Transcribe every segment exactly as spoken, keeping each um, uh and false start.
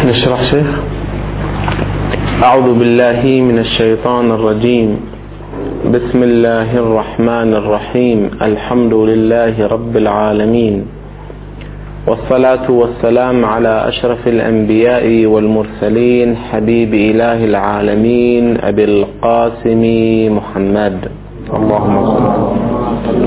نشرح شيخ. أعوذ بالله من الشيطان الرجيم. بسم الله الرحمن الرحيم. الحمد لله رب العالمين، والصلاة والسلام على أشرف الأنبياء والمرسلين، حبيب إله العالمين أبي القاسم محمد. اللهم صل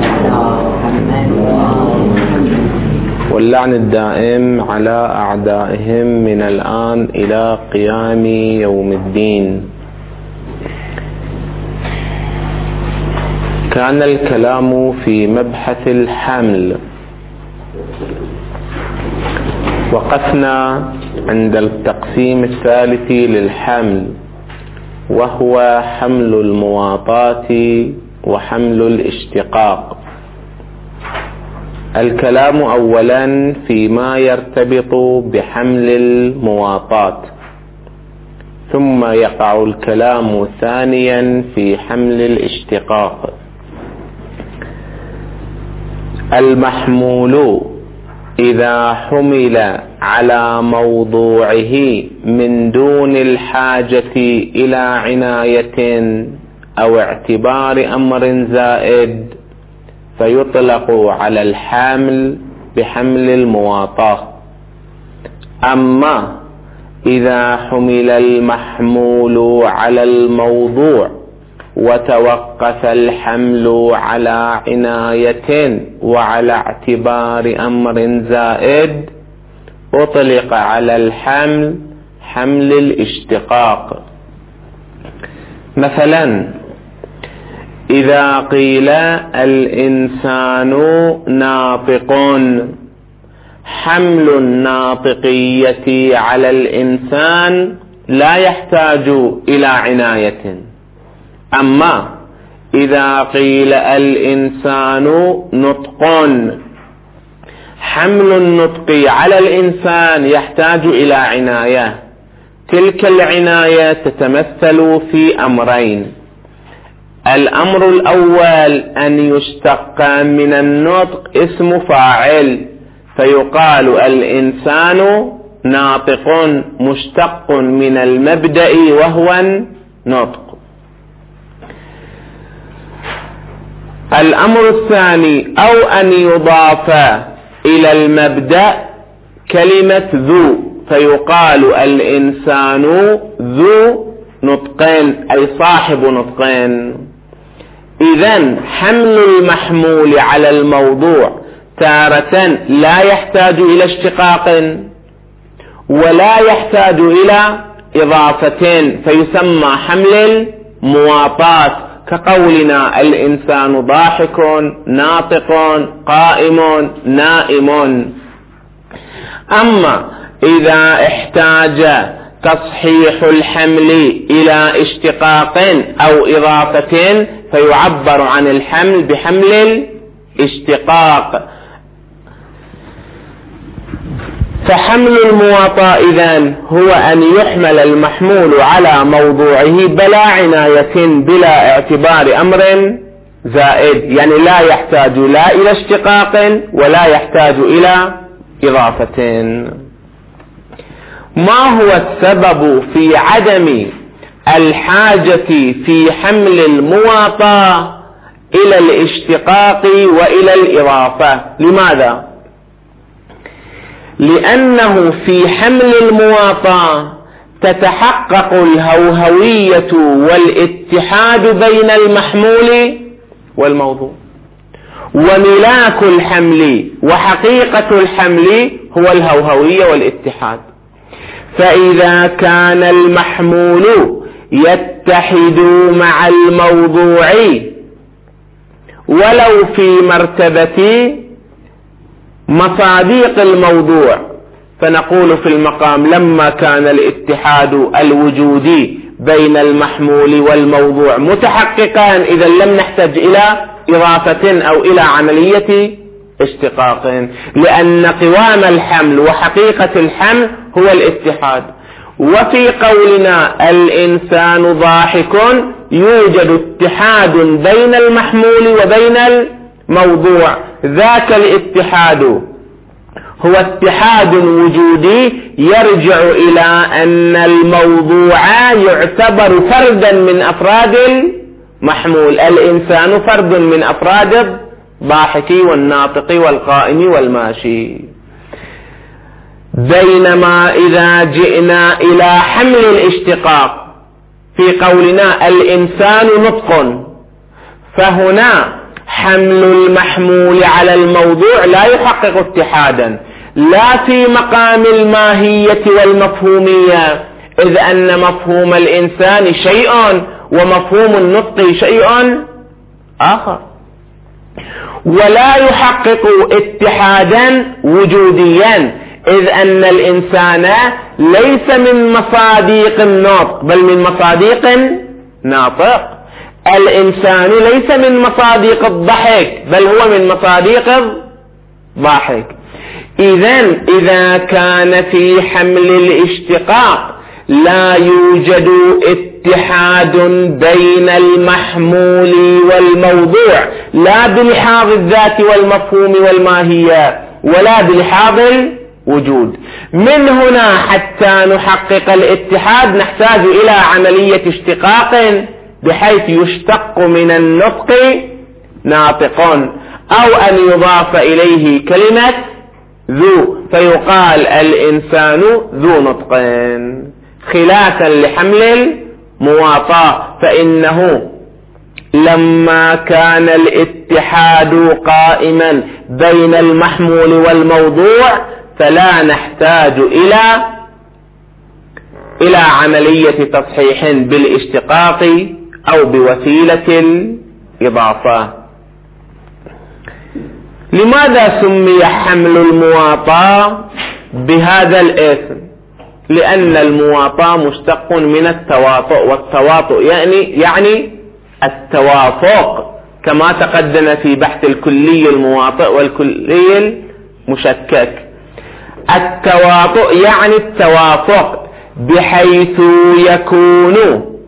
واللعن الدائم على أعدائهم من الآن إلى قيام يوم الدين. كان الكلام في مبحث الحمل. وقفنا عند التقسيم الثالث للحمل، وهو حمل المواطاة وحمل الاشتقاق. الكلام أولا فيما يرتبط بحمل المواطاة، ثم يقع الكلام ثانيا في حمل الاشتقاق. المحمول إذا حمل على موضوعه من دون الحاجة إلى عناية أو اعتبار أمر زائد فيطلق على الحامل بحمل المواطاة. أما إذا حمل المحمول على الموضوع وتوقف الحمل على عناية وعلى اعتبار أمر زائد أطلق على الحمل حمل الاشتقاق. مثلا إذا قيل الإنسان ناطق، حمل الناطقية على الإنسان لا يحتاج إلى عناية. أما إذا قيل الإنسان نطق، حمل النطق على الإنسان يحتاج إلى عناية. تلك العناية تتمثل في أمرين. الأمر الأول أن يشتق من النطق اسم فاعل، فيقال الإنسان ناطق مشتق من المبدأ وهو النطق. الأمر الثاني أو أن يضاف إلى المبدأ كلمة ذو، فيقال الإنسان ذو نطقين أي صاحب نطقين. إذن حمل المحمول على الموضوع تارة لا يحتاج إلى اشتقاق ولا يحتاج إلى إضافتين، فيسمى حمل المواطاة، كقولنا الإنسان ضاحك ناطق قائم نائم. أما إذا احتاج تصحيح الحمل إلى اشتقاق أو إضافة فيعبر عن الحمل بحمل الاشتقاق. فحمل المواطاة إذن هو أن يحمل المحمول على موضوعه بلا عناية بلا اعتبار أمر زائد، يعني لا يحتاج لا إلى اشتقاق ولا يحتاج إلى إضافة. ما هو السبب في عدم الحاجة في حمل المواطاة إلى الاشتقاق وإلى الإضافة؟ لماذا؟ لأنه في حمل المواطاة تتحقق الهوهوية والاتحاد بين المحمول والموضوع، وملاك الحمل وحقيقة الحمل هو الهوهوية والاتحاد. فإذا كان المحمول يتحد مع الموضوع ولو في مرتبة مصاديق الموضوع، فنقول في المقام لما كان الاتحاد الوجودي بين المحمول والموضوع متحققا إذا لم نحتاج إلى إضافة أو إلى عملية اشتقاق، لأن قوام الحمل وحقيقة الحمل هو الاتحاد. وفي قولنا الإنسان ضاحك يوجد اتحاد بين المحمول وبين الموضوع، ذاك الاتحاد هو اتحاد وجودي يرجع إلى أن الموضوع يعتبر فردا من أفراد المحمول. الإنسان فرد من أفراد الضاحك والناطق والقائم والماشي. بينما إذا جئنا إلى حمل الاشتقاق في قولنا الإنسان نطق، فهنا حمل المحمول على الموضوع لا يحقق اتحادا، لا في مقام الماهية والمفهومية، إذ أن مفهوم الإنسان شيء ومفهوم النطق شيء آخر، ولا يحقق اتحادا وجوديا، إذ أن الإنسان ليس من مصاديق النطق بل من مصاديق ناطق. الإنسان ليس من مصاديق الضحك بل هو من مصاديق الضحك. إذن إذا كان في حمل الاشتقاق لا يوجد اتحاد بين المحمول والموضوع، لا بلحاظ الذات والمفهوم والماهية ولا بلحاظ الوجود، من هنا حتى نحقق الاتحاد نحتاج إلى عملية اشتقاق بحيث يشتق من النطق ناطق، أو أن يضاف إليه كلمة ذو فيقال الإنسان ذو نطق، خلافا لحمل المواطاة، فإنه لما كان الاتحاد قائما بين المحمول والموضوع فلا نحتاج إلى إلى عملية تصحيح بالاشتقاق أو بوسيلة الإضافة. لماذا سمي حمل المواطاة بهذا الاسم؟ لأن المواطاة مشتق من التواطؤ، والتواطؤ يعني يعني التوافق، كما تقدم في بحث الكلي المواطئ والكلي المشكك. التواطؤ يعني التوافق، بحيث يكون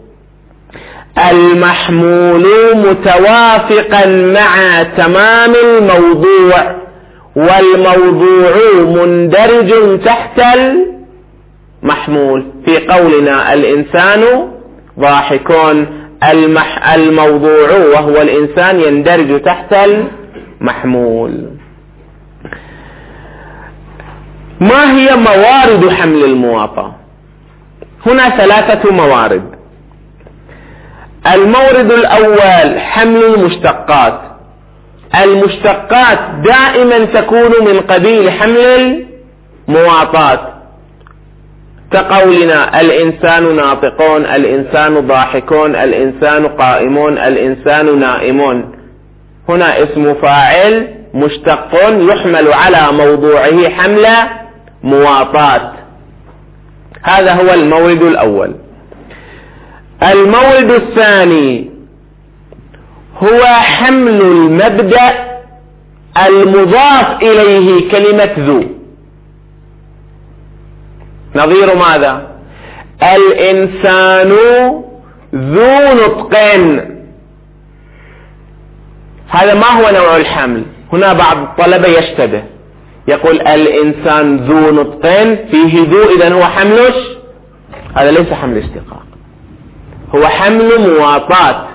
المحمول متوافقا مع تمام الموضوع، والموضوع مندرج تحت المحمول. في قولنا الإنسان ضاحكون، المح الموضوع وهو الإنسان يندرج تحت المحمول. ما هي موارد حمل المواطأة؟ هنا ثلاثة موارد. المورد الأول حمل المشتقات. المشتقات دائما تكون من قبيل حمل المواطأة، كقولنا الإنسان ناطقون، الإنسان ضاحكون، الإنسان قائمون، الإنسان نائمون. هنا اسم فاعل مشتق يحمل على موضوعه حمل مواطاة. هذا هو المورد الأول. المورد الثاني هو حمل المبدأ المضاف إليه كلمة ذو. نظير ماذا؟ الإنسان ذو نطق. هذا ما هو نوع الحمل؟ هنا بعض الطلبة يشتبه، يقول الإنسان ذو نطق فيه ذو، إذن هو حملش. هذا ليس حمل اشتقاق، هو حمل مواطاة،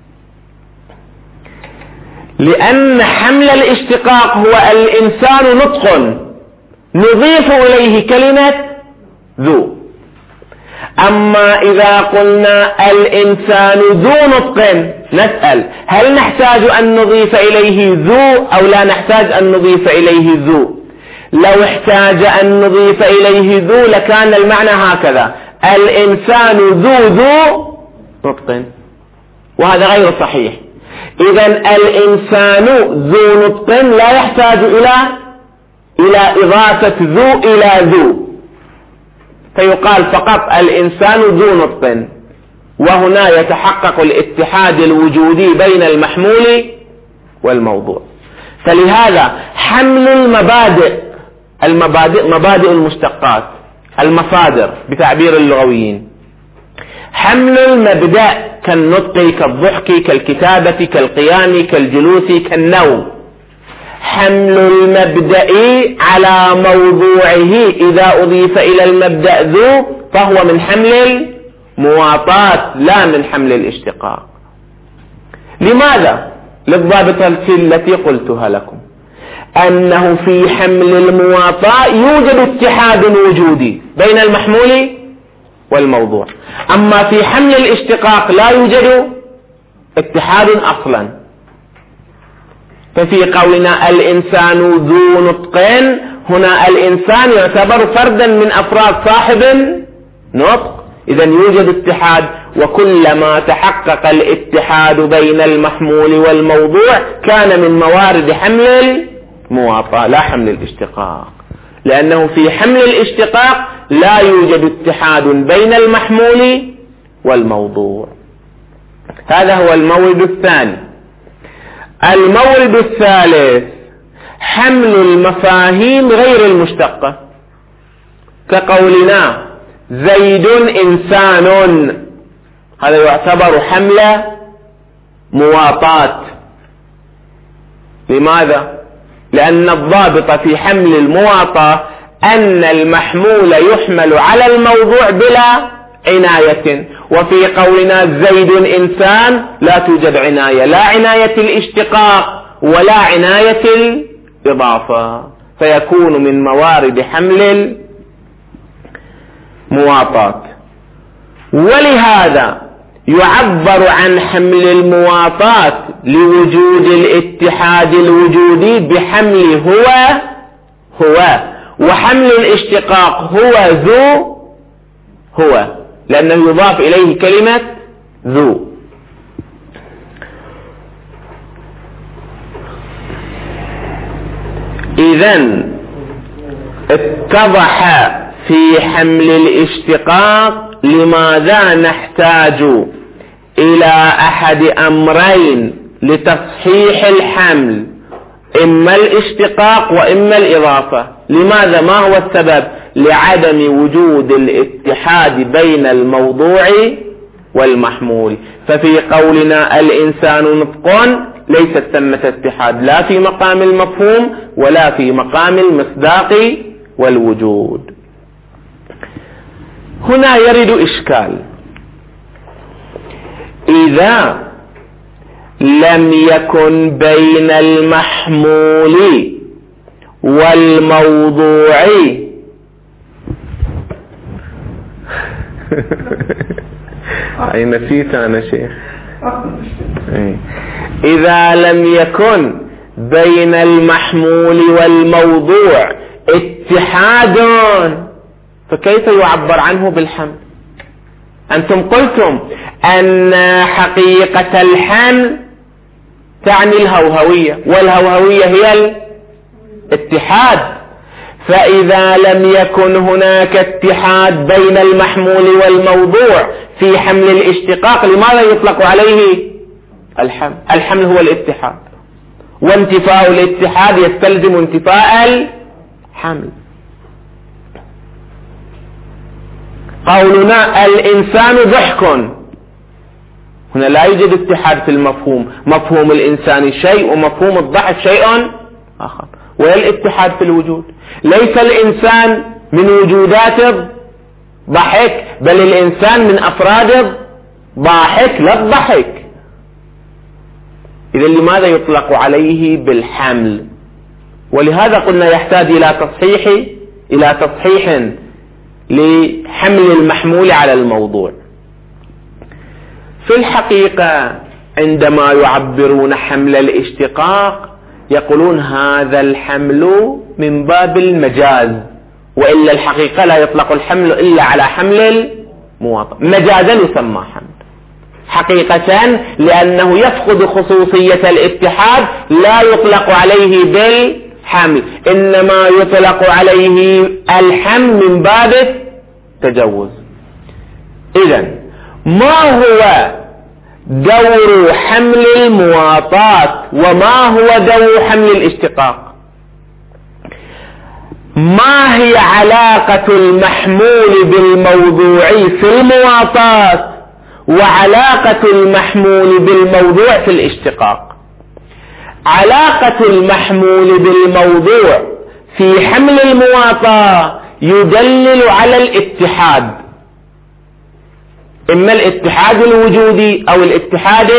لأن حمل الاشتقاق هو الإنسان نطق نضيف إليه كلمة ذو. أما إذا قلنا الإنسان ذو نطق نسأل هل نحتاج أن نضيف إليه ذو أو لا نحتاج أن نضيف إليه ذو؟ لو احتاج أن نضيف إليه ذو لكان المعنى هكذا: الإنسان ذو ذو نطق، وهذا غير صحيح. إذن الإنسان ذو نطق لا يحتاج إلى إلى إضافة ذو إلى ذو، فيقال فقط الإنسان ذو نطق، وهنا يتحقق الاتحاد الوجودي بين المحمول والموضوع. فلهذا حمل المبادئ المبادئ مبادئ المشتقات، المصادر بتعبير اللغويين، حمل المبدأ كالنطق كالضحك كالكتابة كالقيام كالجلوس كالنوم، حمل المبدأ على موضوعه إذا أضيف إلى المبدأ ذو فهو من حمل المواطاة لا من حمل الاشتقاق. لماذا؟ للضابطة التي قلتها لكم، أنه في حمل المواطاة يوجد اتحاد وجودي بين المحمول والموضوع، أما في حمل الاشتقاق لا يوجد اتحاد أصلا. ففي قولنا الإنسان ذو نطق، هنا الإنسان يعتبر فردا من أفراد صاحب نطق، إذن يوجد اتحاد، وكلما تحقق الاتحاد بين المحمول والموضوع كان من موارد حمل المواطاة لا حمل الاشتقاق، لأنه في حمل الاشتقاق لا يوجد اتحاد بين المحمول والموضوع. هذا هو المورد الثاني. المورد الثالث حمل المفاهيم غير المشتقة، كقولنا زيد إنسان، هذا يعتبر حمل مواطاة. لماذا؟ لأن الضابط في حمل المواطاة أن المحمول يحمل على الموضوع بلا عناية، وفي قولنا زيد إنسان لا توجد عناية، لا عناية الاشتقاق ولا عناية الإضافة، فيكون من موارد حمل المواطاة. ولهذا يعبر عن حمل المواطاة لوجود الاتحاد الوجودي بحمل هو هو، وحمل الاشتقاق هو ذو هو، لأنه يضاف إليه كلمة ذو. إذن اتضح في حمل الاشتقاق لماذا نحتاج إلى أحد أمرين لتصحيح الحمل، إما الاشتقاق وإما الإضافة. لماذا؟ ما هو السبب؟ لعدم وجود الاتحاد بين الموضوع والمحمول. ففي قولنا الإنسان نطق ليست ثمة اتحاد لا في مقام المفهوم ولا في مقام المصداق والوجود. هنا يرد إشكال، إذا لم يكن بين المحمول والموضوع أي نسيت أنا شيخ إذا لم يكن بين المحمول والموضوع اتحاد فكيف يعبر عنه بالحمل؟ أنتم قلتم أن حقيقة الحمل تعني الهوهوية، والهوهوية هي الاتحاد، فإذا لم يكن هناك اتحاد بين المحمول والموضوع في حمل الاشتقاق لماذا يطلق عليه الحمل؟ الحمل هو الاتحاد، وانتفاء الاتحاد يستلزم انتفاء الحمل. قولنا الإنسان ضحك، هنا لا يوجد اتحاد في المفهوم، مفهوم الإنسان شيء ومفهوم الضحك شيء آخر، ولا الاتحاد في الوجود. ليس الإنسان من وجودات الضحك، بل الإنسان من أفراد الضحك لا الضحك. إذن لماذا يطلق عليه بالحمل؟ ولهذا قلنا يحتاج إلى تصحيح إلى تصحيح لحمل المحمول على الموضوع. في الحقيقة عندما يعبرون حمل الاشتقاق يقولون هذا الحمل من باب المجاز، وإلا الحقيقة لا يطلق الحمل إلا على حمل المواطن، مجازا يسمى حمل، حقيقة لأنه يفقد خصوصية الاتحاد لا يطلق عليه بالحمل، إنما يطلق عليه الحمل من باب التجوز. إذن ما هو دور حمل المواطاة وما هو دور حمل الاشتقاق؟ ما هي علاقة المحمول بالموضوع في المواطاة وعلاقة المحمول بالموضوع في الاشتقاق؟ علاقة المحمول بالموضوع في حمل المواطاة يدلل على الاتحاد، إما الاتحاد الوجودي أو الاتحاد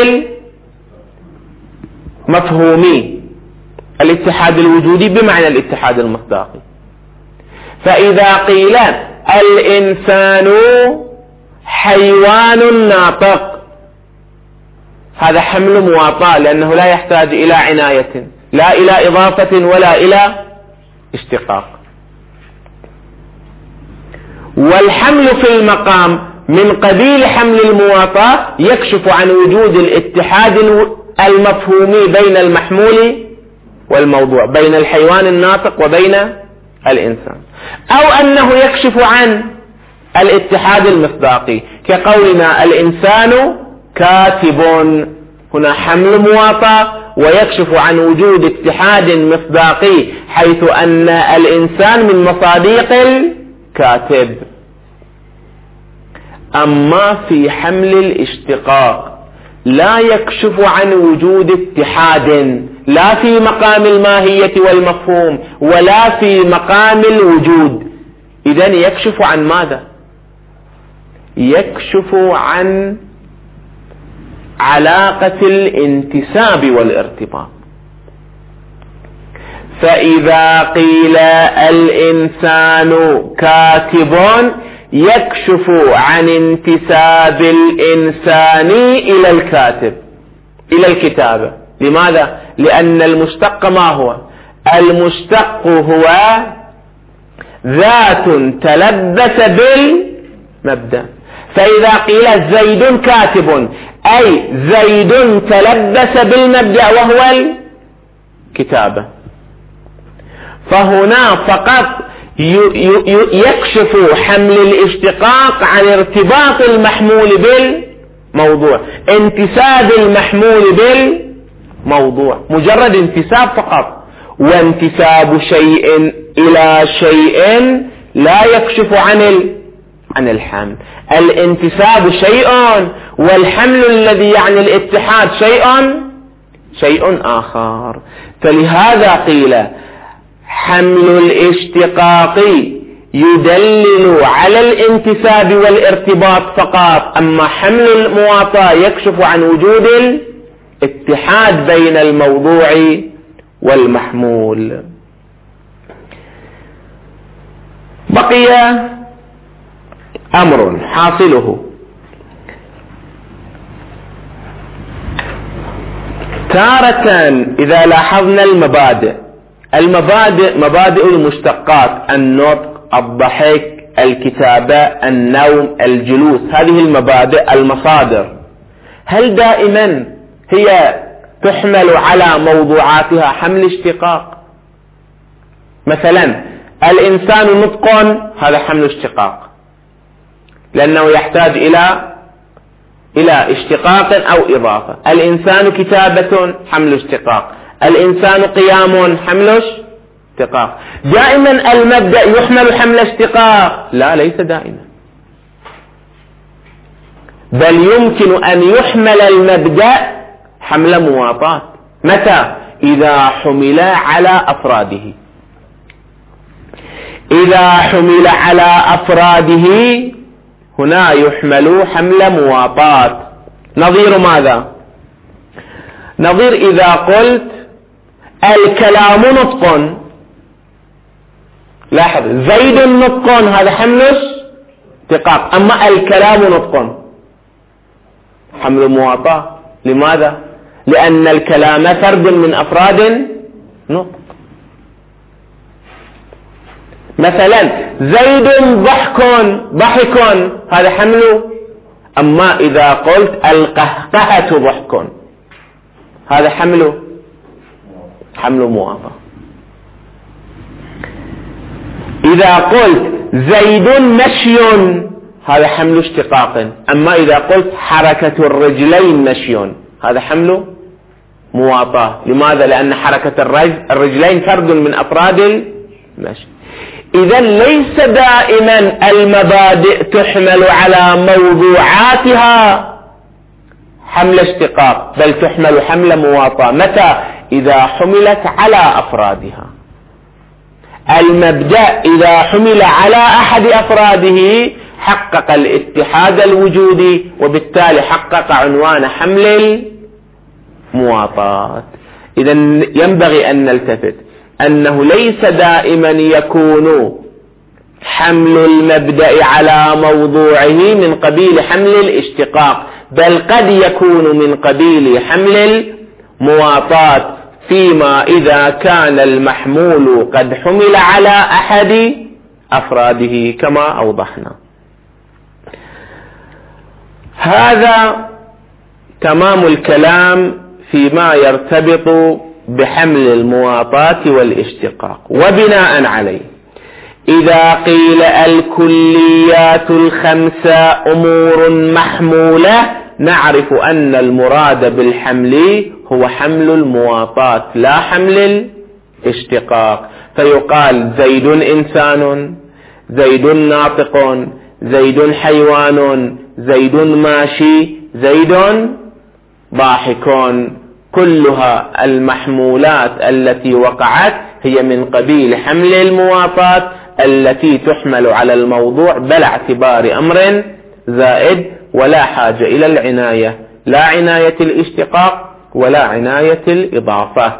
المفهومي. الاتحاد الوجودي بمعنى الاتحاد المصداقي. فإذا قيل الإنسان حيوان ناطق، هذا حمل مواطاة، لأنه لا يحتاج إلى عناية، لا إلى إضافة ولا إلى اشتقاق. والحمل في المقام من قبيل حمل المواطاة يكشف عن وجود الاتحاد المفهومي بين المحمول والموضوع، بين الحيوان الناطق وبين الإنسان، أو أنه يكشف عن الاتحاد المصداقي كقولنا الإنسان كاتب، هنا حمل مواطاة ويكشف عن وجود اتحاد مصداقي حيث أن الإنسان من مصاديق الكاتب. أما في حمل الاشتقاق لا يكشف عن وجود اتحاد، لا في مقام الماهية والمفهوم ولا في مقام الوجود. إذن يكشف عن ماذا؟ يكشف عن علاقة الانتساب والارتباط. فإذا قيل الإنسان كاتب يكشف عن انتساب الإنسان إلى الكاتب، إلى الكتابة. لماذا؟ لأن المشتق ما هو؟ المشتق هو ذات تلبس بالمبدأ. فإذا قيل زيد كاتب أي زيد تلبس بالمبدأ وهو الكتابة. فهنا فقط يكشف حمل الاشتقاق عن ارتباط المحمول بالموضوع، انتساب المحمول بالموضوع، مجرد انتساب فقط. وانتساب شيء إلى شيء لا يكشف عن عن الحمل. الانتساب شيء والحمل الذي يعني الاتحاد شيء شيء آخر. فلهذا قيل حمل الاشتقاق يدلل على الانتساب والارتباط فقط، أما حمل المواطاة يكشف عن وجود الاتحاد بين الموضوع والمحمول. بقي أمر حاصله تارة إذا لاحظنا المبادئ المبادئ مبادئ المشتقات، النطق، الضحك، الكتابة، النوم، الجلوس، هذه المبادئ المصادر، هل دائما هي تحمل على موضوعاتها حمل اشتقاق؟ مثلا الإنسان نطق، هذا حمل اشتقاق لأنه يحتاج إلى إلى اشتقاق أو إضافة. الإنسان كتابة حمل اشتقاق، الإنسان قيام حمل اشتقاق. دائما المبدأ يحمل حمل اشتقاق؟ لا، ليس دائما، بل يمكن أن يحمل المبدأ حمل مواطاة. متى؟ إذا حمل على أفراده. إذا حمل على أفراده هنا يحمل حمل مواطاة. نظير ماذا؟ نظير إذا قلت الكلام نطق، لاحظ زيد نطق، هذا حمل اشتقاق، أما الكلام نطق حمل مواطاة. لماذا؟ لأن الكلام فرد من أفراد نطق. مثلا زيد ضحك ضحك، هذا حمل. أما إذا قلت القهقهة ضحك، هذا حمل حمل مواطأ. إذا قلت زيد مشي، هذا حمل اشتقاق. أما إذا قلت حركة الرجلين مشي، هذا حمل مواطأة. لماذا؟ لأن حركة الرجلين فرد من أفراد المشي. إذن ليس دائما المبادئ تحمل على موضوعاتها حمل اشتقاق، بل تحمل حمل مواطاة. متى؟ إذا حملت على أفرادها. المبدأ إذا حمل على أحد أفراده حقق الاتحاد الوجودي، وبالتالي حقق عنوان حمل المواطاة. إذا ينبغي أن نلتفت أنه ليس دائما يكون حمل المبدأ على موضوعه من قبيل حمل الاشتقاق، بل قد يكون من قبيل حمل المواطاة فيما إذا كان المحمول قد حمل على أحد أفراده كما أوضحنا. هذا تمام الكلام فيما يرتبط بحمل المواطاة والاشتقاق. وبناء عليه إذا قيل الكليات الخمسة أمور محمولة، نعرف أن المراد بالحمل هو حمل المواطاة لا حمل الاشتقاق. فيقال زيد إنسان، زيد ناطق، زيد حيوان، زيد ماشي، زيد ضاحك. كلها المحمولات التي وقعت هي من قبيل حمل المواطاة التي تحمل على الموضوع بلا اعتبار أمر زائد، ولا حاجة إلى العناية، لا عناية الاشتقاق ولا عناية الإضافة.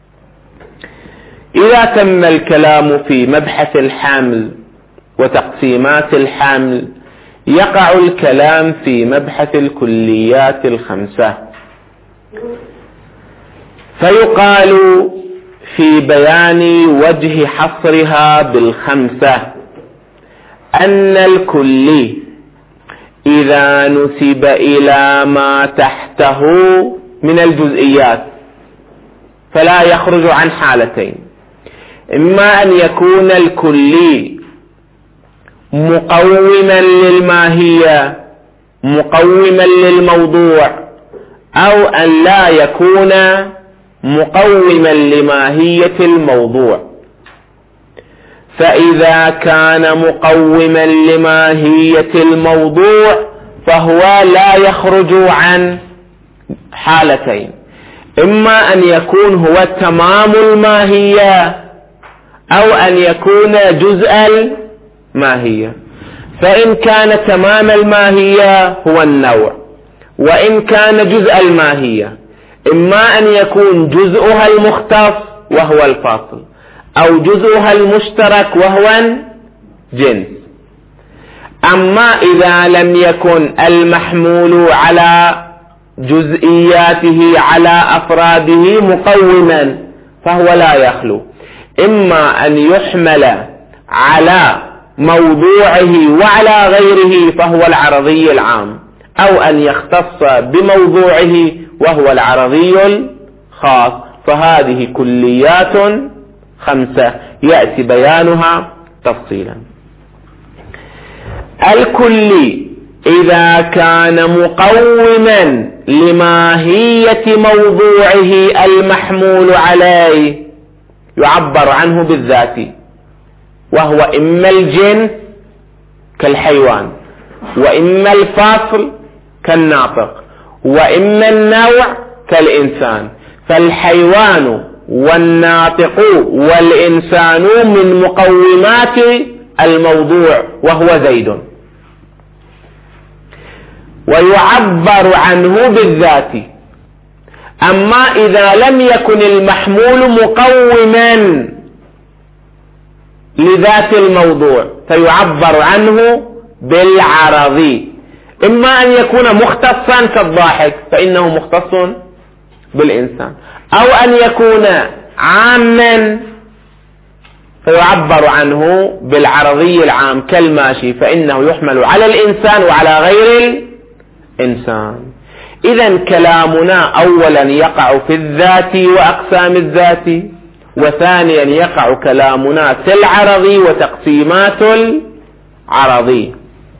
إذا تم الكلام في مبحث الحمل وتقسيمات الحمل، يقع الكلام في مبحث الكليات الخمسة. فيقال في بيان وجه حصرها بالخمسة أن الكلي إذا نسب إلى ما تحته من الجزئيات فلا يخرج عن حالتين: إما أن يكون الكلي مقوما للماهية مقوما للموضوع، أو أن لا يكون مقوما لماهية الموضوع. فإذا كان مقوما لماهية الموضوع فهو لا يخرج عن حالتين: إما أن يكون هو تمام الماهية، أو أن يكون جزء الماهية. فإن كان تمام الماهية هو النوع، وإن كان جزء الماهية إما أن يكون جزءها المختص وهو الفاصل، أو جزءها المشترك وهو الجنس. أما إذا لم يكن المحمول على جزئياته على أفراده مقوما فهو لا يخلو إما أن يحمل على موضوعه وعلى غيره فهو العرضي العام، أو أن يختص بموضوعه وهو العرضي الخاص. فهذه كليات خمسة يأتي بيانها تفصيلا. الكلي إذا كان مقوما لماهية موضوعه المحمول عليه يعبر عنه بالذات، وهو إما الجنس كالحيوان، وإما الفاصل كالناطق، وإما النوع كالإنسان. فالحيوان والناطق والإنسان من مقومات الموضوع وهو زيد، ويعبر عنه بالذات. أما إذا لم يكن المحمول مقوما لذات الموضوع فيعبر عنه بالعرضي، إما أن يكون مختصا كالضاحك فإنه مختص بالإنسان، أو أن يكون عاما فيعبر عنه بالعرضي العام كالماشي فإنه يحمل على الإنسان وعلى غير الإنسان. إذن كلامنا أولا يقع في الذات وأقسام الذات، وثانيا يقع كلامنا في العرضي وتقسيمات العرضي.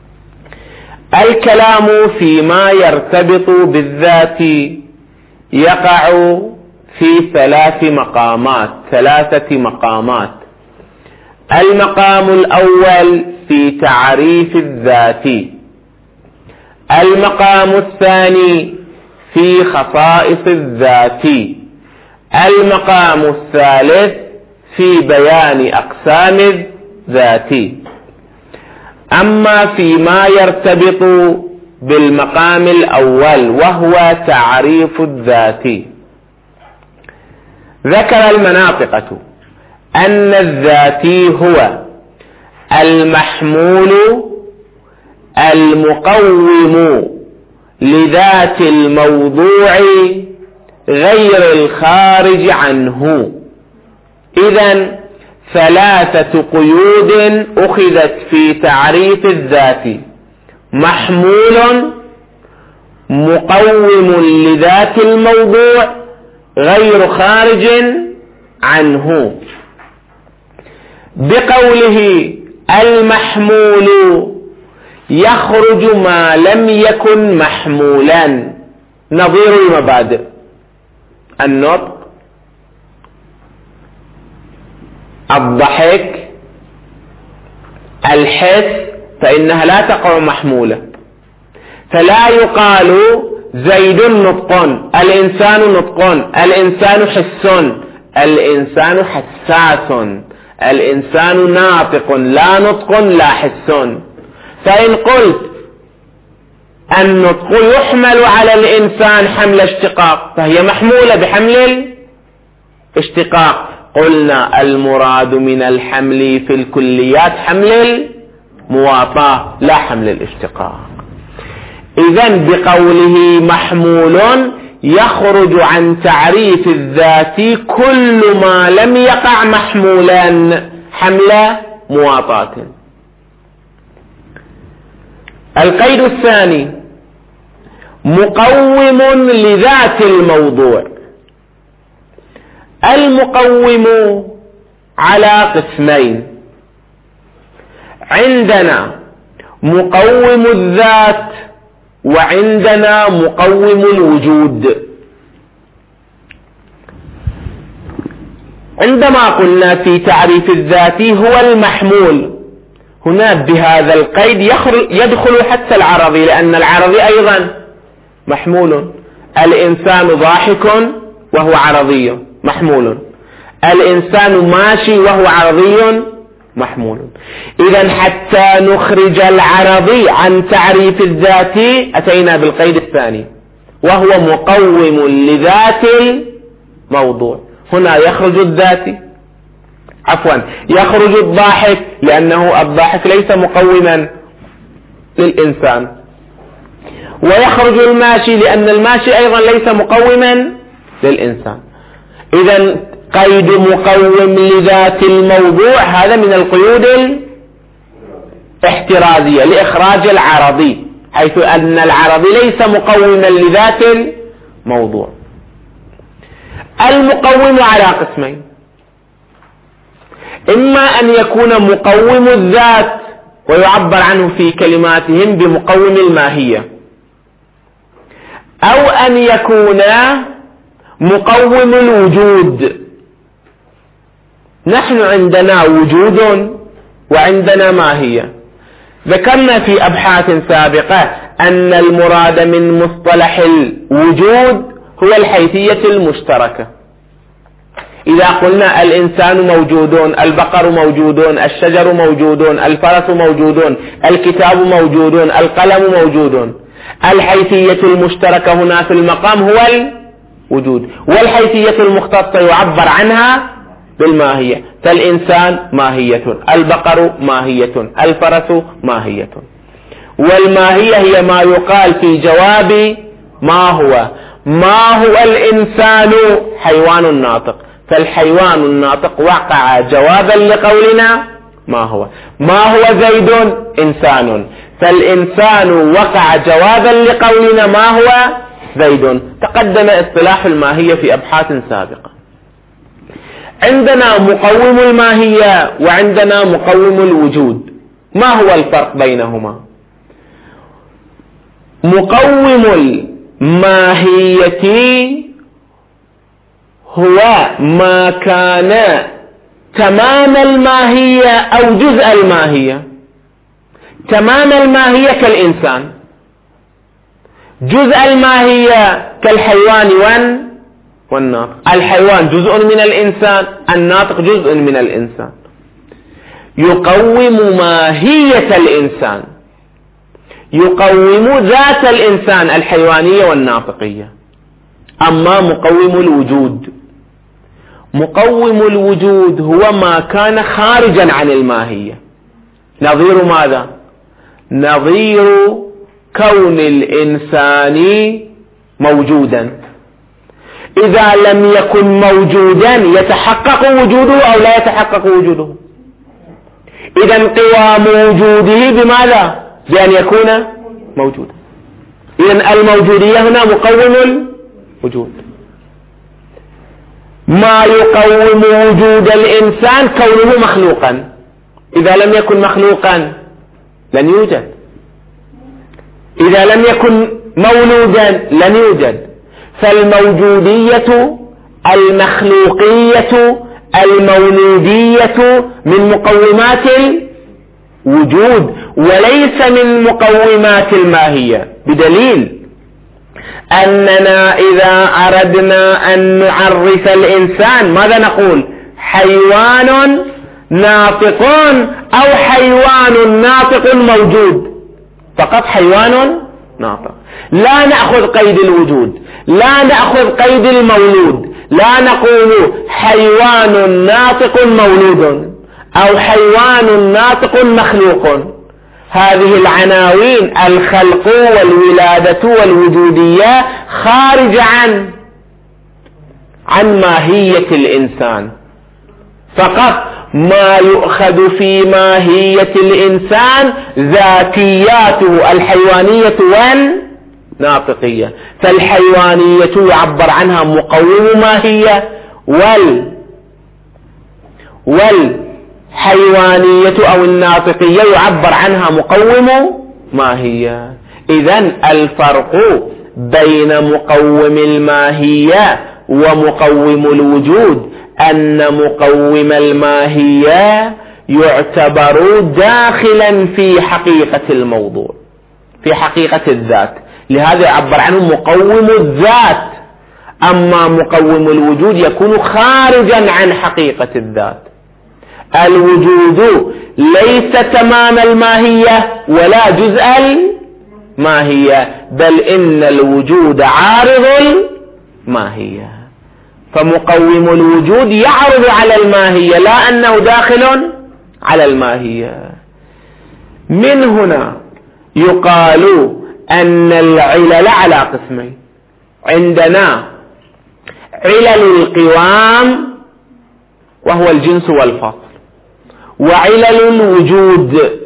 الكلام فيما يرتبط بالذات يقع في ثلاث مقامات ثلاثة مقامات. المقام الأول في تعريف الذات، المقام الثاني في خصائص الذات، المقام الثالث في بيان أقسام الذات. أما فيما يرتبط بالمقام الأول وهو تعريف الذات، ذكر المناطقة أن الذاتي هو المحمول المقوم لذات الموضوع غير الخارج عنه. إذن ثلاثة قيود أخذت في تعريف الذات: محمول، مقوم لذات الموضوع غير خارج عنه. بقوله المحمول يخرج ما لم يكن محمولا، نظير المبادئ: النطق، الضحك، الحس، فإنها لا تقع محمولة. فلا يقال زيد نطق، الإنسان نطق، الإنسان حس، الإنسان حساس، الإنسان ناطق، لا نطق لا حس. فإن قلت النطق يحمل على الإنسان حمل اشتقاق فهي محمولة بحمل الاشتقاق. قلنا المراد من الحمل في الكليات حمل المواطاة لا حمل الاشتقاق. إذن بقوله محمول يخرج عن تعريف الذات كل ما لم يقع محمولا حمل مواطاة. القيد الثاني: مقوم لذات الموضوع. المقوم على قسمين: عندنا مقوم الذات وعندنا مقوم الوجود. عندما قلنا في تعريف الذات هو المحمول، هنا بهذا القيد يدخل حتى العرضي، لأن العرضي أيضا محمول. الإنسان ضاحك وهو عرضي محمول، الإنسان ماشي وهو عرضي محمول. إذن حتى نخرج العرضي عن تعريف الذات أتينا بالقيد الثاني وهو مقوم لذات الموضوع. هنا يخرج الذاتي عفوا يخرج الضاحك، لأنه الضاحك ليس مقوما للإنسان، ويخرج الماشي لأن الماشي أيضا ليس مقوما للإنسان. إذن قيد مقوم لذات الموضوع هذا من القيود الاحترازية لإخراج العرضي، حيث أن العرضي ليس مقوما لذات الموضوع. المقوم على قسمين: إما أن يكون مقوم الذات ويعبر عنه في كلماتهم بمقوم الماهية، أو أن يكون مقوم الوجود. نحن عندنا وجود وعندنا ماهية. ذكرنا في أبحاث سابقة أن المراد من مصطلح الوجود هو الحيثية المشتركة. إذا قلنا الإنسان موجودون، البقر موجودون، الشجر موجودون، الفرس موجودون، الكتاب موجودون، القلم موجودون، الحيثية المشتركة هنا في المقام هو الوجود، والحيثية المختصة يعبر عنها بالماهية. فالإنسان ماهية، البقر ماهية، الفرس ماهية. والماهية هي ما يقال في جواب ما هو. ما هو الإنسان؟ حيوان ناطق، فالحيوان الناطق وقع جوابا لقولنا ما هو. ما هو زيد؟ إنسان، فالإنسان وقع جوابا لقولنا ما هو زيد. تقدم اصطلاح الماهية في أبحاث سابقة. عندنا مقوم الماهية وعندنا مقوم الوجود. ما هو الفرق بينهما؟ مقوم الماهية هو ما كان تمام الماهية أو جزء الماهية. تمام الماهية كالإنسان، جزء الماهية كالحيوان والناطق. الحيوان جزء من الإنسان، الناطق جزء من الإنسان. يقوم ماهية الإنسان، يقوم ذات الإنسان الحيوانية والناطقية. أما مقوم الوجود، مقوم الوجود هو ما كان خارجا عن الماهية. نظير ماذا؟ نظير كون الإنسان موجودا. إذا لم يكن موجودا يتحقق وجوده أو لا يتحقق وجوده؟ إذا قوام وجوده بماذا؟ بأن يكون موجودا. إذا الموجودية هنا مقوم الوجود. ما يقوم وجود الإنسان كونه مخلوقا. إذا لم يكن مخلوقا لن يوجد. إذا لم يكن مولودا لن يوجد. فالموجودية المخلوقية المولودية من مقومات الوجود وليس من مقومات الماهية، بدليل أننا إذا أردنا أن نعرف الإنسان ماذا نقول؟ حيوان ناطق أو حيوان ناطق موجود، فقط حيوان ناطق. لا نأخذ قيد الوجود، لا نأخذ قيد المولود، لا نقول حيوان ناطق مولود أو حيوان ناطق مخلوق. هذه العناوين الخلق والولادة والوجودية خارج عن عن ماهية الإنسان. فقط ما يؤخذ في ماهية الإنسان ذاتياته الحيوانية والناطقية. فالحيوانية يعبر عنها مقوم ماهية، وال والحيوانية أو الناطقية يعبر عنها مقوم ماهية. إذن الفرق بين مقوم الماهية ومقوم الوجود أن مقوم الماهية يعتبر داخلا في حقيقة الموضوع، في حقيقة الذات، لهذا يعبر عنه مقوم الذات. أما مقوم الوجود يكون خارجا عن حقيقة الذات. الوجود ليس تمام الماهية ولا جزء الماهية، بل إن الوجود عارض الماهية. فمقوم الوجود يعرض على الماهية لا أنه داخل على الماهية. من هنا يقال أن العلل على قسمين. عندنا علل القوام وهو الجنس والفصل، وعلل الوجود.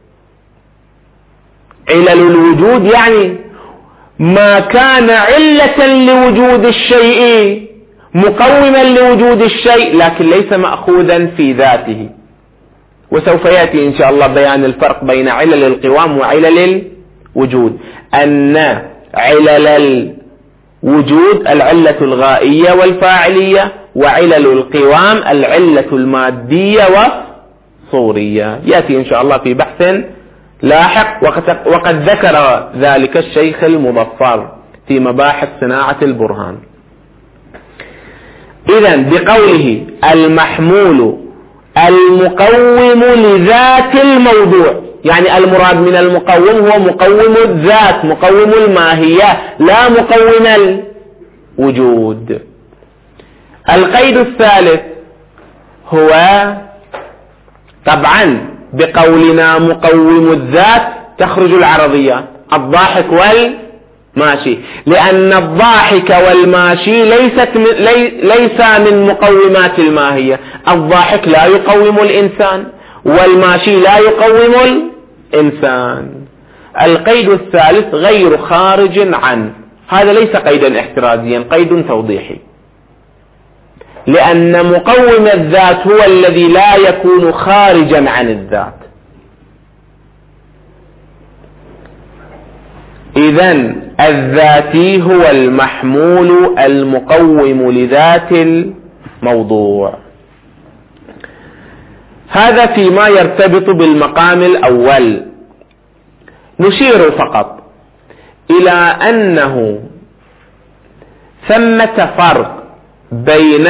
علل الوجود يعني ما كان علة لوجود الشيء مقوما لوجود الشيء لكن ليس مأخوذا في ذاته. وسوف يأتي إن شاء الله بيان الفرق بين علل القوام وعلل الوجود. أن علل الوجود العلة الغائية والفاعلية، وعلل القوام العلة المادية والصورية. يأتي إن شاء الله في بحث لاحق، وقد ذكر ذلك الشيخ المظفر في مباحث صناعة البرهان. إذن بقوله المحمول المقوم لذات الموضوع، يعني المراد من المقوم هو مقوم الذات، مقوم الماهية، لا مقوم الوجود. القيد الثالث هو طبعا بقولنا مقوم الذات تخرج العرضيات، الضاحك والماشي، لأن الضاحك والماشي ليست ليس من مقومات الماهية. الضاحك لا يقوم الإنسان والماشي لا يقوم الإنسان. القيد الثالث غير خارج عنه، هذا ليس قيدا احترازيا، قيد توضيحي، لأن مقوم الذات هو الذي لا يكون خارجا عن الذات. إذن الذاتي هو المحمول المقوم لذات الموضوع. هذا فيما يرتبط بالمقام الأول. نشير فقط إلى أنه ثمة فرق بين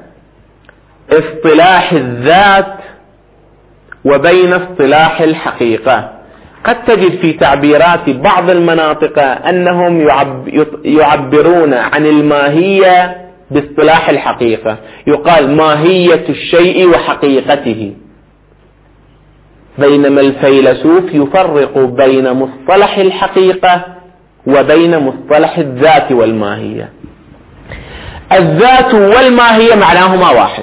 اصطلاح الذات وبين اصطلاح الحقيقة. قد تجد في تعبيرات بعض المناطق أنهم يعبرون عن الماهية باصطلاح الحقيقة، يقال ماهية الشيء وحقيقته، بينما الفيلسوف يفرق بين مصطلح الحقيقة وبين مصطلح الذات والماهية. الذات والماهية معناهما واحد،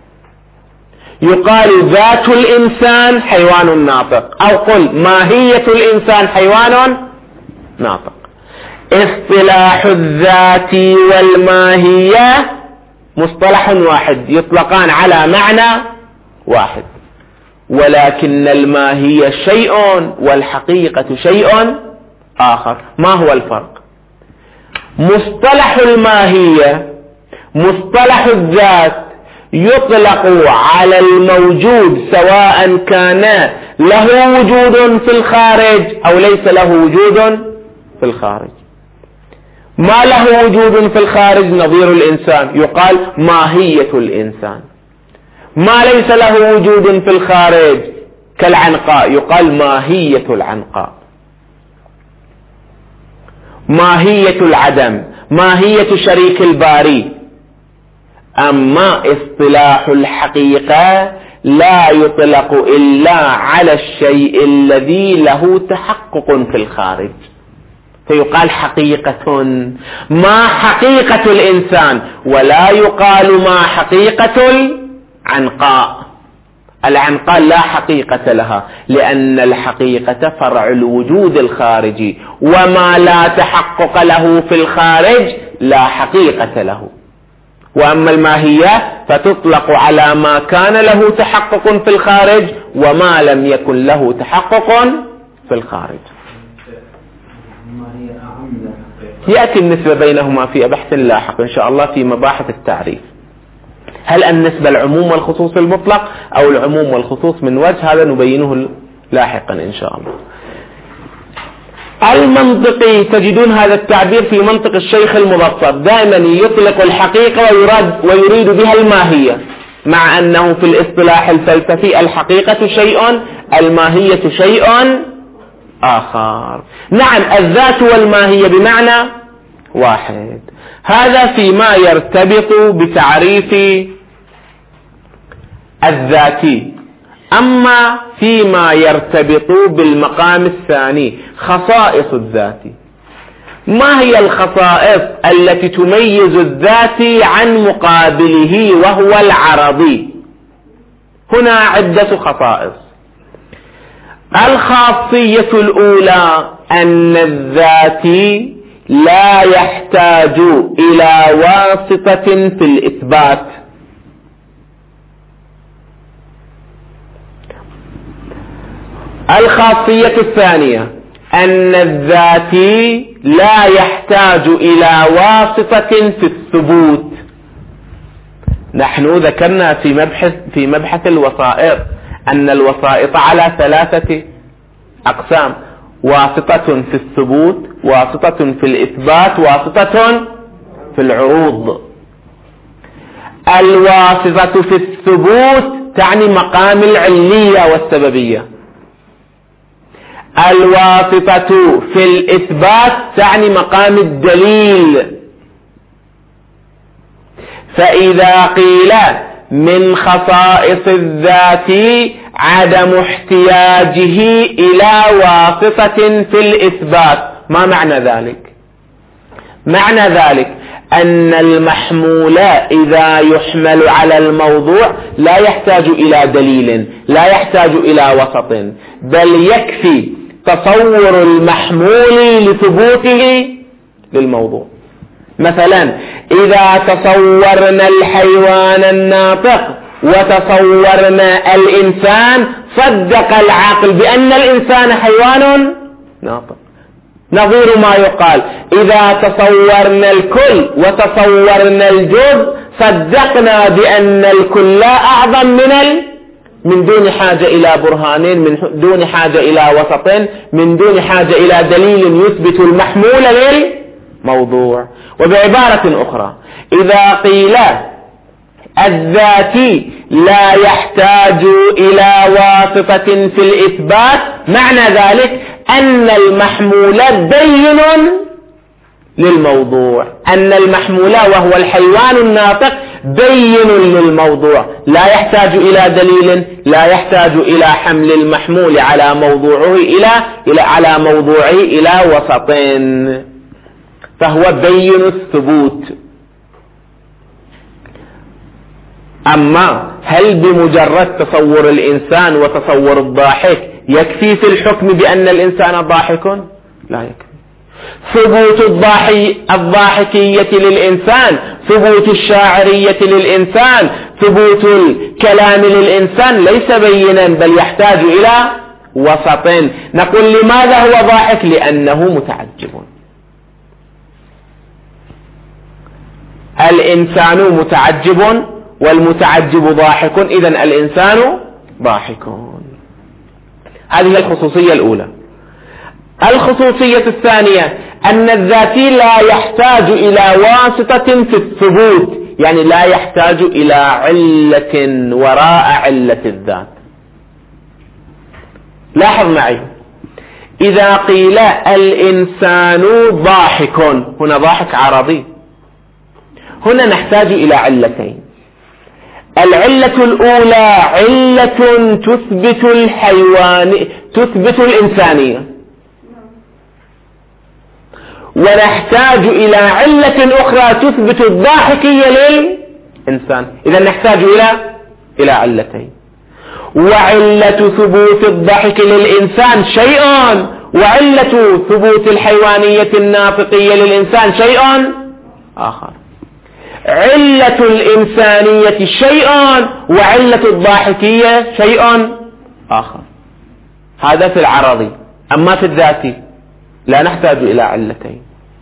يقال ذات الإنسان حيوان ناطق، أو قل ماهية الإنسان حيوان ناطق. اصطلاح الذات والماهية مصطلح واحد، يطلقان على معنى واحد، ولكن الماهية شيء والحقيقة شيء آخر. ما هو الفرق؟ مصطلح الماهية مصطلح الذات يطلق على الموجود سواء كان له وجود في الخارج أو ليس له وجود في الخارج. ما له وجود في الخارج نظير الإنسان، يقال ماهية الإنسان. ما ليس له وجود في الخارج كالعنقاء يقال ماهية العنقاء. ماهية العدم، ماهية شريك الباري. أما اصطلاح الحقيقة لا يطلق إلا على الشيء الذي له تحقق في الخارج، فيقال حقيقة. ما حقيقة الإنسان، ولا يقال ما حقيقة العنقاء. العنقاء لا حقيقة لها، لأن الحقيقة فرع الوجود الخارجي، وما لا تحقق له في الخارج لا حقيقة له. وأما الماهية فتطلق على ما كان له تحقق في الخارج وما لم يكن له تحقق في الخارج. يأتي النسبة بينهما في بحث لاحق إن شاء الله في مباحث التعريف. هل النسبة العموم والخصوص المطلق أو العموم والخصوص من وجه، هذا نبينه لاحقا إن شاء الله. المنطقي تجدون هذا التعبير في منطق الشيخ المبسط، دائما يطلق الحقيقة ويراد ويريد بها الماهية، مع أنه في الاصطلاح الفلسفي الحقيقة شيء، الماهية شيء آخر. نعم، الذات والماهية بمعنى واحد. هذا فيما يرتبط بتعريف الذاتي. أما فيما يرتبط بالمقام الثاني خصائص الذات، ما هي الخصائص التي تميز الذات عن مقابله وهو العرضي؟ هنا عدة خصائص. الخاصية الأولى أن الذاتي لا يحتاج إلى واسطة في الإثبات. الخاصية الثانية أن الذاتي لا يحتاج إلى واسطة في الثبوت. نحن ذكرنا في مبحث في مبحث الوسائط أن الوسائط على ثلاثة أقسام: واسطة في الثبوت، واسطة في الإثبات، واسطة في العروض. الواسطة في الثبوت تعني مقام العلية والسببية. الواسطة في الإثبات تعني مقام الدليل. فإذا قيل من خصائص الذات عدم احتياجه إلى واسطة في الإثبات، ما معنى ذلك؟ معنى ذلك أن المحمول إذا يحمل على الموضوع لا يحتاج إلى دليل، لا يحتاج إلى وسط، بل يكفي تصور المحمول لثبوته للموضوع. مثلا إذا تصورنا الحيوان الناطق وتصورنا الإنسان، صدق العقل بأن الإنسان حيوان ناطق. نظير ما يقال إذا تصورنا الكل وتصورنا الجزء، صدقنا بأن الكل أعظم من ال... من دون حاجة إلى برهانين، من دون حاجة إلى وسطين، من دون حاجة إلى دليل يثبت المحمول الموضوع. وبعبارة أخرى إذا قيل الذاتي لا يحتاج إلى واسطة في الإثبات معنى ذلك أن المحمول بين للموضوع، أن المحمول وهو الحيوان الناطق بين للموضوع، لا يحتاج إلى دليل، لا يحتاج إلى حمل المحمول على موضوعه إلى إلى على موضوعه إلى وسط، فهو بين الثبوت. أما هل بمجرد تصور الإنسان وتصور الضاحك يكفي في الحكم بأن الإنسان ضاحك؟ لا يكفي. ثبوت الضاحي الضاحكية للإنسان، ثبوت الشاعرية للإنسان، ثبوت الكلام للإنسان ليس بينا، بل يحتاج إلى وسط. نقول لماذا هو ضاحك؟ لأنه متعجب. الإنسان متعجب والمتعجب ضاحك، إذن الإنسان ضاحك. هذه الخصوصية الأولى. الخصوصية الثانية أن الذاتي لا يحتاج إلى واسطة في الثبوت، يعني لا يحتاج إلى علة وراء علة الذات. لاحظ معي، إذا قيل الإنسان ضاحك، هنا ضاحك عرضي، هنا نحتاج إلى علتين. العلة الأولى علة تثبت الحيوان تثبت الإنسانية، ونحتاج إلى علة أخرى تثبت الضاحكية للإنسان. إذا نحتاج إلى إلى علتين، وعلة ثبوت الضحك للإنسان شيء، وعلة ثبوت الحيوانية الناطقية للإنسان شيء آخر. علة الإنسانية شيء وعلة الضاحكية شيء آخر. هذا في العرضي. أما في الذاتي لا نحتاج إلى علتين.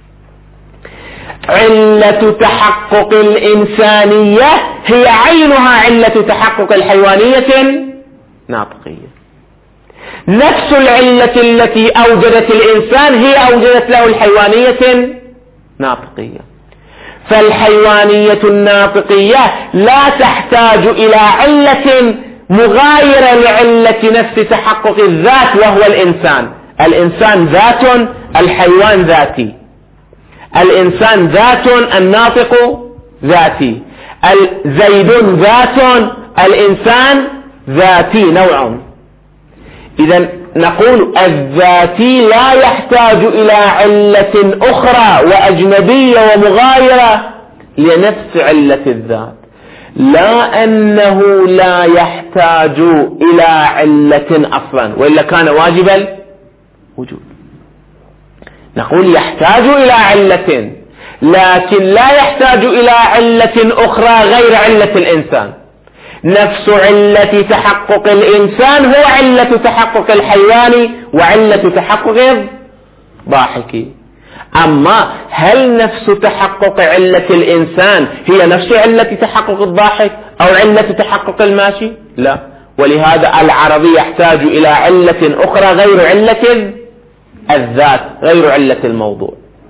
علة تحقق الإنسانية هي عينها علة تحقق الحيوانية الناطقية. نفس العلة التي أوجدت الإنسان هي أوجدت له الحيوانية الناطقية. فالحيوانية الناطقية لا تحتاج إلى علة مغايرة لعلة نفس تحقق الذات وهو الإنسان. الإنسان ذات، الحيوان ذاتي. الإنسان ذات، الناطق ذاتي. زيد ذات، الإنسان ذاتي نوع. إذن نقول الذاتي لا يحتاج إلى علة أخرى وأجنبية ومغايرة لنفس علة الذات، لا أنه لا يحتاج إلى علة أصلا، وإلا كان واجب الوجود. نقول يحتاج إلى علة، لكن لا يحتاج إلى علة أخرى غير علة الإنسان. نفس علة تحقق الإنسان هو علة تحقق الحيوان وعلة تحقق الضاحك. أما هل نفس تحقق علة الإنسان هي نفس علة تحقق الضاحك أو علة تحقق الماشي؟ لا. ولهذا العربي يحتاج إلى علة أخرى غير علة الذات، غير علة الموضوع.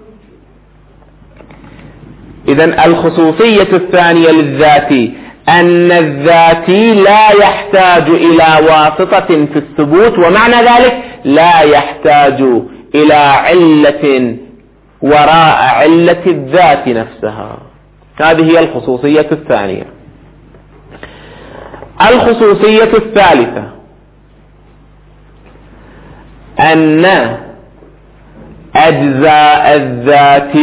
إذن الخصوصية الثانية للذاتي أن الذاتي لا يحتاج إلى واسطة في الثبوت، ومعنى ذلك لا يحتاج إلى علة وراء علة الذات نفسها. هذه هي الخصوصية الثانية. الخصوصية الثالثة أن أجزاء الذات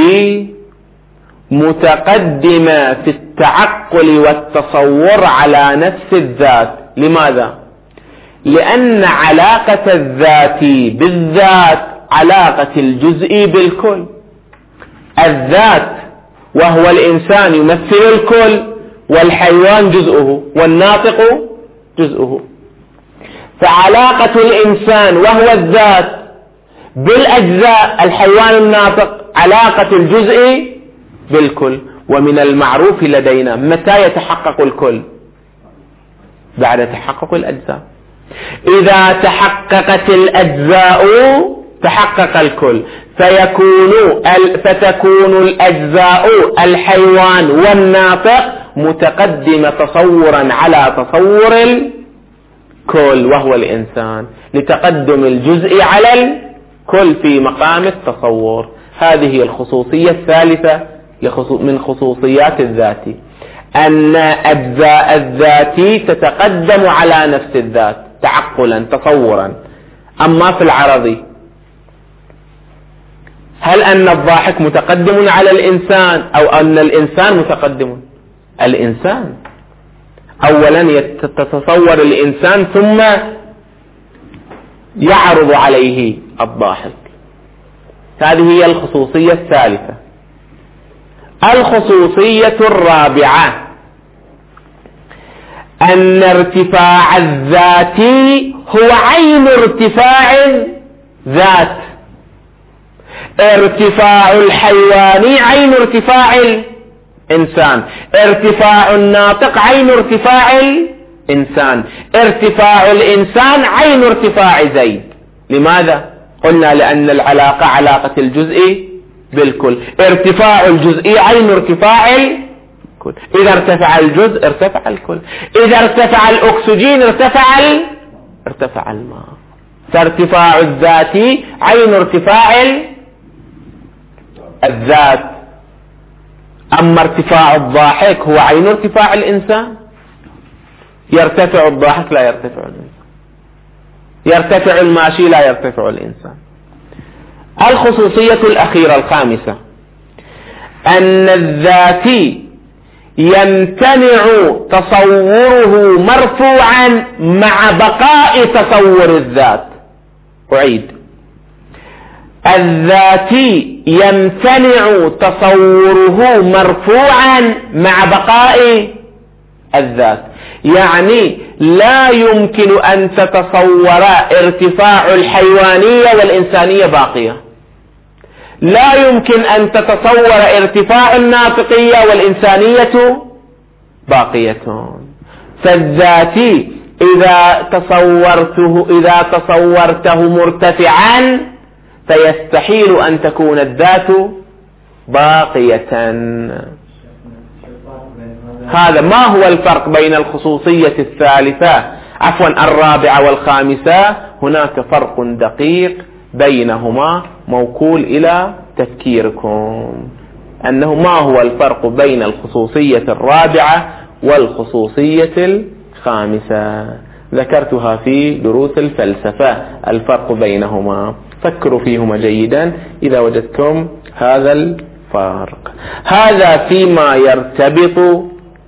متقدمة في التعقل والتصور على نفس الذات. لماذا؟ لأن علاقة الذات بالذات علاقة الجزء بالكل. الذات وهو الإنسان يمثل الكل، والحيوان جزءه، والناطق جزءه. فعلاقة الإنسان وهو الذات بالأجزاء الحيوان الناطق علاقة الجزء بالكل. ومن المعروف لدينا متى يتحقق الكل؟ بعد تحقق الأجزاء. إذا تحققت الأجزاء تحقق الكل، فيكون فتكون الأجزاء الحيوان والناطق متقدمة تصورا على تصور الكل وهو الإنسان، لتقدم الجزء على الكل في مقام التصور. هذه الخصوصية الثالثة من خصوصيات الذات، أن أجزاء الذات تتقدم على نفس الذات تعقلا تصورا. أما في العرض، هل أن الضاحك متقدم على الإنسان أو أن الإنسان متقدم؟ الإنسان أولا يتصور الإنسان ثم يعرض عليه الضاحك. هذه هي الخصوصية الثالثة. الخصوصية الرابعة أن ارتفاع الذات هو عين ارتفاع الذات. ارتفاع الحيوان عين ارتفاع الإنسان، ارتفاع الناطق عين ارتفاع الإنسان، ارتفاع الإنسان عين ارتفاع زيد. لماذا؟ قلنا لأن العلاقة علاقة الجزء بالكل، ارتفاع الجزء عين ارتفاع الكل. إذا ارتفع الجزء ارتفع الكل، إذا ارتفع الأكسجين ارتفع ال... ارتفع الماء. فارتفاع الذات عين ارتفاع الذات. أما ارتفاع الضاحك هو عين ارتفاع الإنسان. يرتفع الضاحك لا يرتفع الإنسان، يرتفع الماشي لا يرتفع الإنسان. الخصوصية الأخيرة الخامسة أن الذات يمتنع تصوره مرفوعا مع بقاء تصور الذات. أعيد، الذات يمتنع تصوره مرفوعا مع بقاء الذات، يعني لا يمكن أن تتصور ارتفاع الحيوانية والإنسانية باقية، لا يمكن أن تتصور ارتفاع الناطقية والإنسانية باقية. فالذات إذا تصورته إذا تصورته مرتفعا فيستحيل أن تكون الذات باقية. هذا ما هو الفرق بين الخصوصية الثالثة عفوا الرابعة والخامسة؟ هناك فرق دقيق بينهما موكول إلى تفكيركم، أنه ما هو الفرق بين الخصوصية الرابعة والخصوصية الخامسة. ذكرتها في دروس الفلسفة الفرق بينهما، فكروا فيهما جيدا إذا وجدتم هذا الفرق. هذا فيما يرتبط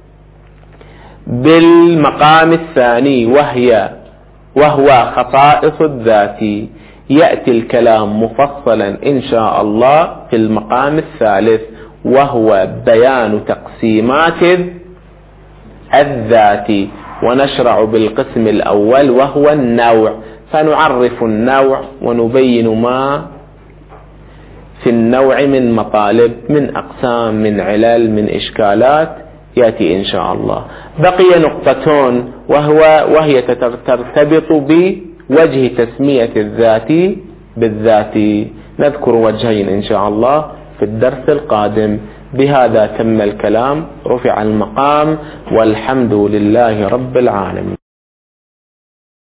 بالمقام الثاني وهي وهو خصائص الذات. يأتي الكلام مفصلا إن شاء الله في المقام الثالث وهو بيان تقسيمات الذات، ونشرع بالقسم الأول وهو النوع، فنعرف النوع ونبين ما في النوع من مطالب من أقسام من علل من إشكالات يأتي إن شاء الله. بقي نقطتون وهو وهي ترتبط بوجه تسمية الذات بالذات. نذكر وجهين إن شاء الله في الدرس القادم. بهذا تم الكلام، رفع المقام، والحمد لله رب العالمين.